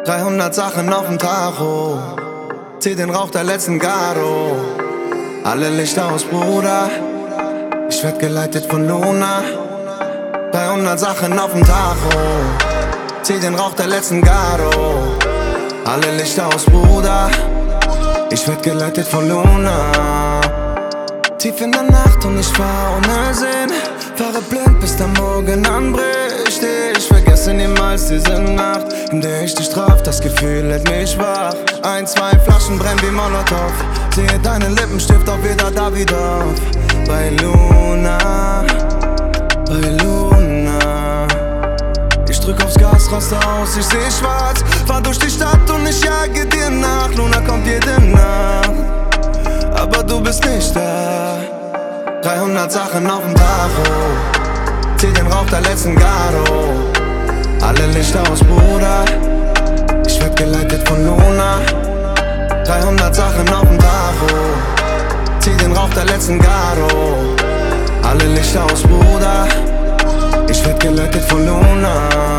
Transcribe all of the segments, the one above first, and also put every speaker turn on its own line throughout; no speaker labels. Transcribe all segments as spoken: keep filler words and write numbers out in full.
dreihundert Sachen auf dem Tacho, zieh den Rauch der letzten Garo. Alle Lichter aus, Bruder, ich werd geleitet von Luna. dreihundert Sachen auf dem Tacho, zieh den Rauch der letzten Garo. Alle Lichter aus, Bruder, ich werd geleitet von Luna. Tief in der Nacht und ich fahr ohne Sinn, fahre blind bis der Morgen anbricht. Ich vergesse niemals diese Nacht, in der ich dich traf, das Gefühl hält mich wach. Ein, zwei Flaschen brennen wie Molotow, sehe deinen Lippenstift auch wieder Davidoff. Bei Luna, bei Luna. Ich drück aufs Gas, raste aus, ich seh schwarz, fahr durch die Stadt und ich jage dir nach. Luna kommt jede Nacht, aber du bist nicht da. dreihundert Sachen auf dem Tacho, zieh den Rauch der letzten Garo. Alle Lichter aus, Bruder, ich werd geleitet von Luna. dreihundert Sachen auf dem Tacho, zieh den Rauch der letzten Garo. Alle Lichter aus, Bruder, ich werd geleitet von Luna.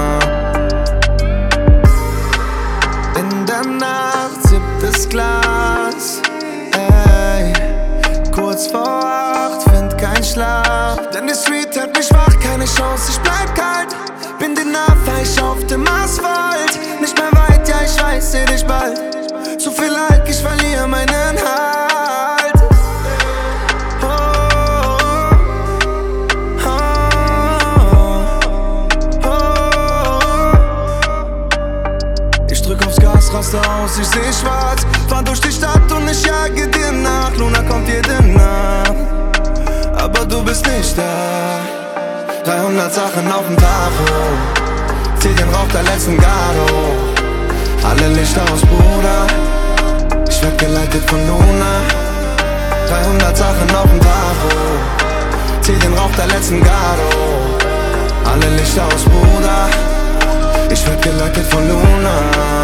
In der Nacht siebtes Glas, ey, kurz vor acht, find kein Schlaf. Denn die Street hält mich wach, keine Chance, ich bleib kalt. Bin dir nah, fahr ich auf dem Asphalt. Nicht mehr weit, ja ich weiß, seh dich bald. Zu viel Alk, ich verliere meinen Halt. Oh, oh, oh, oh. Ich drück aufs Gas, raste aus, ich seh schwarz, fahr durch die Stadt und ich jage dir nach. Luna kommt jede Nacht, aber du bist nicht da. dreihundert Sachen auf dem Tacho, zieh den Rauch der letzten Garo. Alle Lichter aus, Bruder, ich werd geleitet von Luna. dreihundert Sachen auf dem Tacho, zieh den Rauch der letzten Garo. Alle Lichter aus, Bruder, ich werd geleitet von Luna.